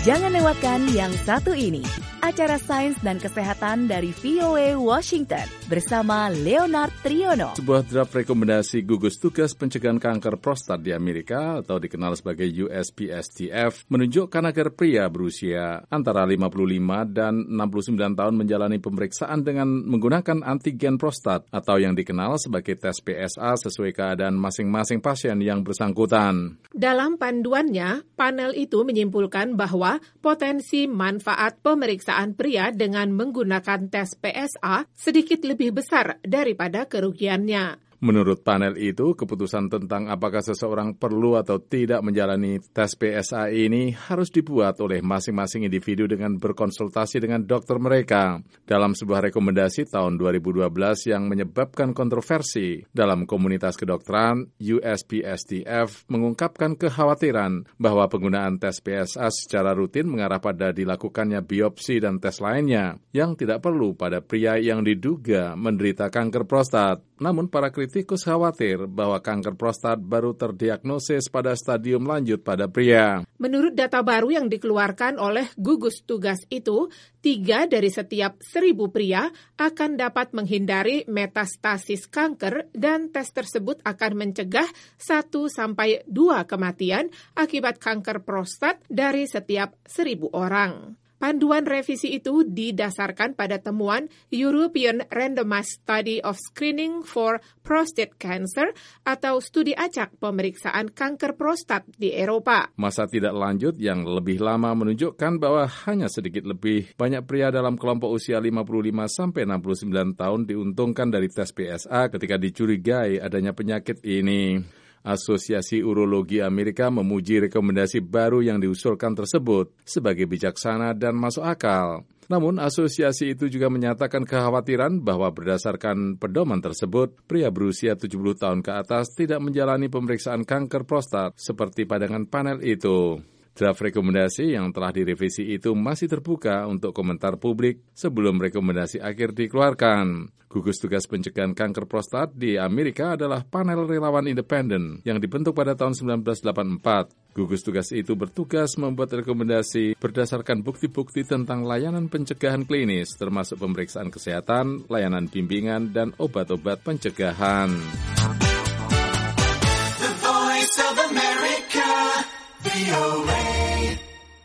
Jangan lewatkan yang satu ini, acara sains dan kesehatan dari VOA Washington bersama Leonard Triono. Sebuah draft rekomendasi gugus tugas pencegahan kanker prostat di Amerika atau dikenal sebagai USPSTF menunjukkan agar pria berusia antara 55 dan 69 tahun menjalani pemeriksaan dengan menggunakan antigen prostat atau yang dikenal sebagai tes PSA sesuai keadaan masing-masing pasien yang bersangkutan. Dalam panduannya, panel itu menyimpulkan bahwa potensi manfaat pemeriksaan pria dengan menggunakan tes PSA sedikit lebih besar daripada kerugiannya. Menurut panel itu, keputusan tentang apakah seseorang perlu atau tidak menjalani tes PSA ini harus dibuat oleh masing-masing individu dengan berkonsultasi dengan dokter mereka. Dalam sebuah rekomendasi tahun 2012 yang menyebabkan kontroversi dalam komunitas kedokteran, USPSTF mengungkapkan kekhawatiran bahwa penggunaan tes PSA secara rutin mengarah pada dilakukannya biopsi dan tes lainnya yang tidak perlu pada pria yang diduga menderita kanker prostat. Namun para kritikus khawatir bahwa kanker prostat baru terdiagnosis pada stadium lanjut pada pria. Menurut data baru yang dikeluarkan oleh gugus tugas itu, 3 dari setiap 1.000 pria akan dapat menghindari metastasis kanker dan tes tersebut akan mencegah 1-2 kematian akibat kanker prostat dari setiap 1.000 orang. Panduan revisi itu didasarkan pada temuan European Randomized Study of Screening for Prostate Cancer atau studi acak pemeriksaan kanker prostat di Eropa. Masa tidak lanjut yang lebih lama menunjukkan bahwa hanya sedikit lebih banyak pria dalam kelompok usia 55-69 tahun diuntungkan dari tes PSA ketika dicurigai adanya penyakit ini. Asosiasi Urologi Amerika memuji rekomendasi baru yang diusulkan tersebut sebagai bijaksana dan masuk akal. Namun, asosiasi itu juga menyatakan kekhawatiran bahwa berdasarkan pedoman tersebut, pria berusia 70 tahun ke atas tidak menjalani pemeriksaan kanker prostat seperti pandangan panel itu. Draft rekomendasi yang telah direvisi itu masih terbuka untuk komentar publik sebelum rekomendasi akhir dikeluarkan. Gugus tugas pencegahan kanker prostat di Amerika adalah panel relawan independen yang dibentuk pada tahun 1984. Gugus tugas itu bertugas membuat rekomendasi berdasarkan bukti-bukti tentang layanan pencegahan klinis, termasuk pemeriksaan kesehatan, layanan bimbingan, dan obat-obat pencegahan.